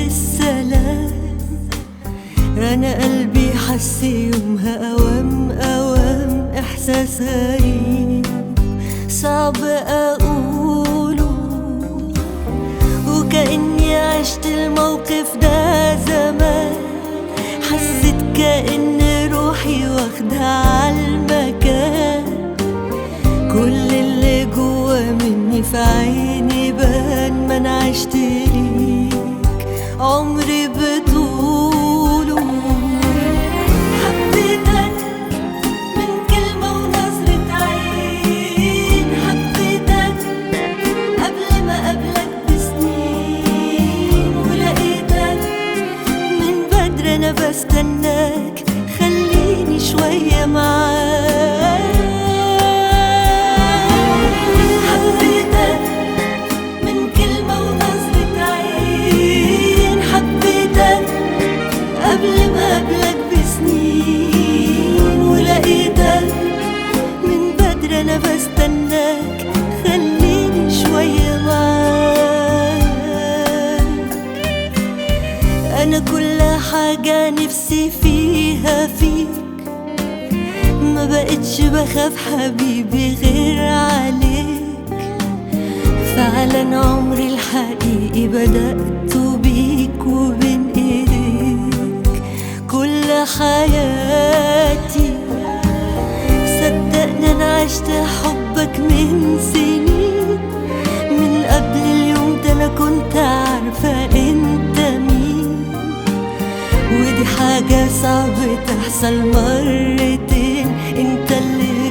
بالسلام. أنا قلبي حس يومها أوام إحساس غريب صعب أقوله، وكأني عشت الموقف ده زمان. حسيت كأن روحي واخدة عالمكان، كل اللي جوا مني في عيني بان. ما أنا عشت ليك عمري بطوله. حبيتك من كلمة ونظرة عين، حبيتك قبل ما قبلك بسنين، ولقيتك من بدري أنا بستناك. خليني شوية معاك. حبيتك من كلمة ونظرة عين، حبيتك قبل ما قبلك بسنين، ولقيتك من بدري أنا بستناك. خليني شوية معاك. أنا كل حاجة نفسي فيها فيك، ما بقتش بخاف حبيبي غير عليك. فعلا عمري الحقيقي بدأت بيك وبين ايديك كل حياتي. صدقني انا عشت حبك من سنين، من قبل اليوم ده انا كنت عارفة انت مين. ودي حاجة صعب تحصل مرتين، انت اللي